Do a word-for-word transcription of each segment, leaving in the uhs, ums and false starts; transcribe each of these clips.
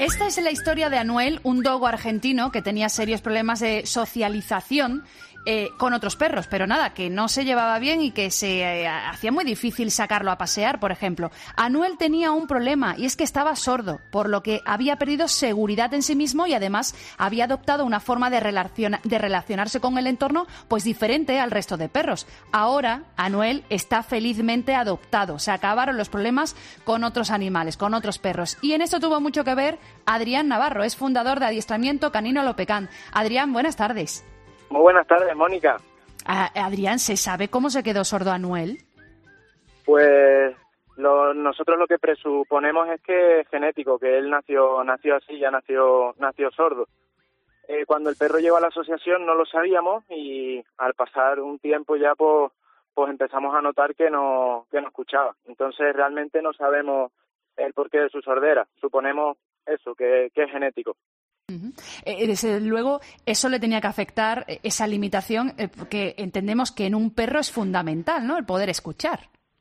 Esta es la historia de Anuel, un dogo argentino que tenía serios problemas de socialización eh, con otros perros, pero nada, que no se llevaba bien y que se eh, hacía muy difícil sacarlo a pasear, por ejemplo. Anuel tenía un problema y es que estaba sordo, por lo que había perdido seguridad en sí mismo y además había adoptado una forma de, relaciona- de relacionarse con el entorno pues diferente al resto de perros. Ahora Anuel está felizmente adoptado, se acabaron los problemas con otros animales, con otros perros, y en esto tuvo mucho que ver Adrián Navarro, es fundador de Adiestramiento Canino Lopecán. Adrián, buenas tardes. Muy buenas tardes, Mónica. A- Adrián, ¿se sabe cómo se quedó sordo Anuel? Pues lo, nosotros lo que presuponemos es que es genético, que él nació nació así, ya nació nació sordo. Eh, cuando el perro llegó a la asociación no lo sabíamos y al pasar un tiempo ya pues, pues empezamos a notar que no que no escuchaba. Entonces realmente no sabemos el porqué de su sordera. Suponemos eso, que, que es genético. Uh-huh. Eh, desde luego, eso le tenía que afectar, eh, esa limitación, eh, porque entendemos que en un perro es fundamental, ¿no?, el poder escuchar.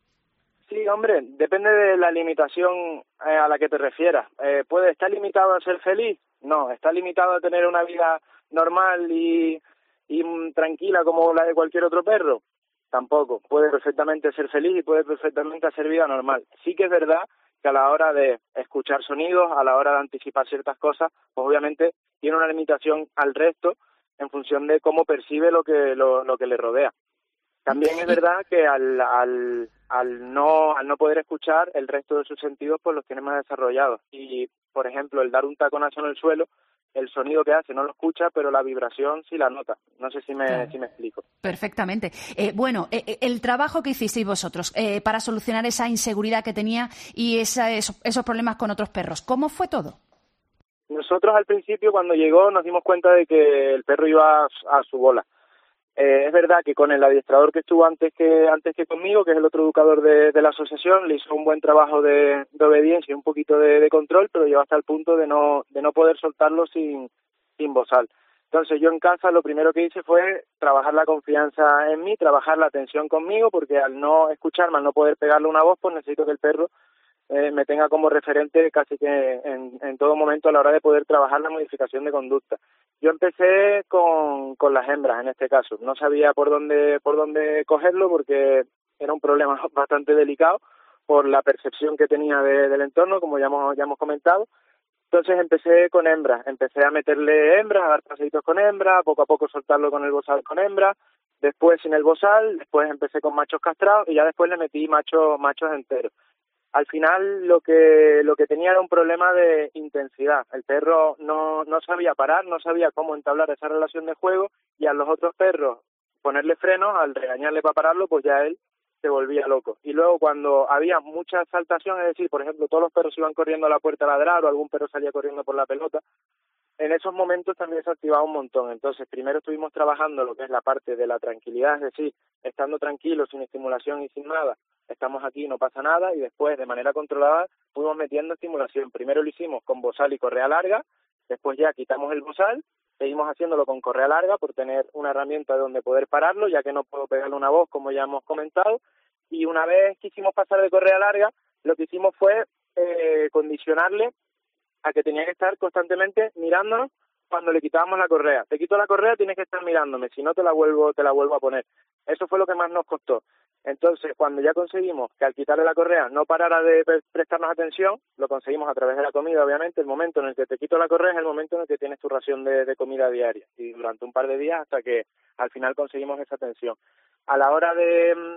Sí, hombre, depende de la limitación eh, a la que te refieras. Eh, ¿Puede estar limitado a ser feliz? No, está limitado a tener una vida normal y, y mm, tranquila como la de cualquier otro perro. Tampoco. Puede perfectamente ser feliz y puede perfectamente hacer vida normal. Sí que es verdad que a la hora de escuchar sonidos, a la hora de anticipar ciertas cosas, pues obviamente tiene una limitación al resto en función de cómo percibe lo que lo, lo que le rodea. También es verdad que al, al, al no al no poder escuchar, el resto de sus sentidos pues los tiene más desarrollados. Y, por ejemplo, el dar un taconazo en el suelo, el sonido que hace no lo escucha, pero la vibración sí la nota. No sé si me, Claro. si me explico. Perfectamente. Eh, bueno, eh, el trabajo que hicisteis vosotros eh, para solucionar esa inseguridad que tenía y esa, esos, esos problemas con otros perros, ¿cómo fue todo? Nosotros al principio, cuando llegó, nos dimos cuenta de que el perro iba a, a su bola. Eh, es verdad que con el adiestrador que estuvo antes que antes que conmigo, que es el otro educador de, de la asociación, le hizo un buen trabajo de, de obediencia y un poquito de, de control, pero llegó hasta el punto de no de no poder soltarlo sin sin bozal. Entonces yo en casa lo primero que hice fue trabajar la confianza en mí, trabajar la atención conmigo, porque al no escucharme, al no poder pegarle una voz, pues necesito que el perro eh, me tenga como referente casi que en, en todo momento a la hora de poder trabajar la modificación de conducta. Yo empecé con, con las hembras en este caso. No sabía por dónde por dónde cogerlo porque era un problema bastante delicado por la percepción que tenía de, del entorno, como ya hemos, ya hemos comentado. Entonces empecé con hembras. Empecé a meterle hembras, a dar paseitos con hembras, poco a poco soltarlo con el bozal con hembras, después sin el bozal, después empecé con machos castrados y ya después le metí machos machos enteros. Al final lo que lo que tenía era un problema de intensidad. El perro no no sabía parar, no sabía cómo entablar esa relación de juego y a los otros perros ponerle frenos, al regañarle para pararlo, pues ya él se volvía loco. Y luego cuando había mucha saltación, es decir, por ejemplo, todos los perros iban corriendo a la puerta a ladrar o algún perro salía corriendo por la pelota, en esos momentos también se activaba un montón. Entonces, primero estuvimos trabajando lo que es la parte de la tranquilidad, es decir, estando tranquilos, sin estimulación y sin nada, estamos aquí, no pasa nada, y después, de manera controlada, fuimos metiendo estimulación. Primero lo hicimos con bozal y correa larga, después ya quitamos el bozal, seguimos haciéndolo con correa larga por tener una herramienta donde poder pararlo, ya que no puedo pegarle una voz, como ya hemos comentado, y una vez que hicimos pasar de correa larga, lo que hicimos fue eh, condicionarle a que tenía que estar constantemente mirándonos cuando le quitábamos la correa. Te quito la correa, tienes que estar mirándome, si no te la vuelvo te la vuelvo a poner. Eso fue lo que más nos costó. Entonces, cuando ya conseguimos que al quitarle la correa no parara de prestarnos atención, lo conseguimos a través de la comida, obviamente. El momento en el que te quito la correa es el momento en el que tienes tu ración de, de comida diaria, y durante un par de días hasta que al final conseguimos esa atención. A la hora de...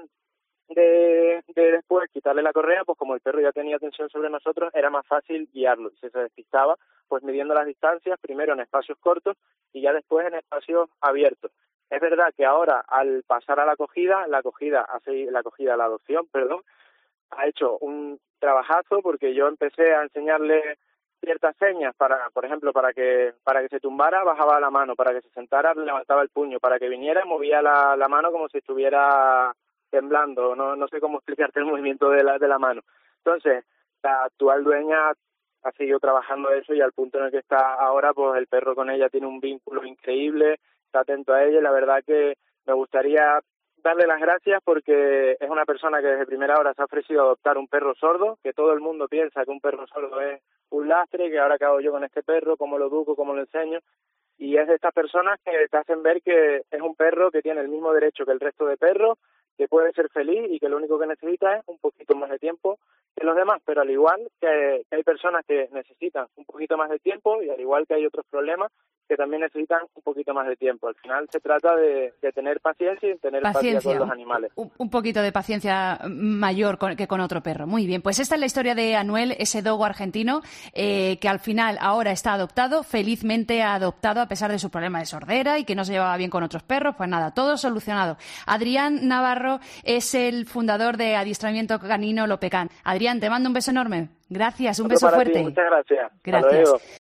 De, de después quitarle la correa, pues como el perro ya tenía atención sobre nosotros, era más fácil guiarlo. Si se despistaba, pues midiendo las distancias, primero en espacios cortos y ya después en espacios abiertos. Es verdad que ahora, al pasar a la acogida, la acogida, hace, la acogida, la adopción, perdón, ha hecho un trabajazo porque yo empecé a enseñarle ciertas señas para, por ejemplo, para que para que se tumbara, bajaba la mano, para que se sentara, levantaba el puño, para que viniera, movía la, la mano como si estuviera temblando, no no sé cómo explicarte el movimiento de la de la mano. Entonces, la actual dueña ha seguido trabajando eso y al punto en el que está ahora, pues el perro con ella tiene un vínculo increíble, está atento a ella y la verdad que me gustaría darle las gracias porque es una persona que desde primera hora se ha ofrecido a adoptar un perro sordo, que todo el mundo piensa que un perro sordo es un un lastre, que ahora qué hago yo con este perro, cómo lo educo, cómo lo enseño. Y es de estas personas que te hacen ver que es un perro que tiene el mismo derecho que el resto de perros, que puede ser feliz y que lo único que necesita es un poquito más de tiempo que los demás, pero al igual que, que hay personas que necesitan un poquito más de tiempo y al igual que hay otros problemas que también necesitan un poquito más de tiempo. Al final se trata de, de tener paciencia y de tener paciencia, empatía con los animales. Un, un poquito de paciencia mayor con, que con otro perro. Muy bien, pues esta es la historia de Anuel, ese dogo argentino eh, que al final ahora está adoptado, felizmente adoptado a pesar de su problema de sordera y que no se llevaba bien con otros perros. Pues nada, todo solucionado. Adrián Navarro es el fundador de Adiestramiento Canino Lopecán. Adrián, te mando un beso enorme. Gracias, un Otro beso para fuerte. Ti, muchas gracias. Gracias. Hasta luego.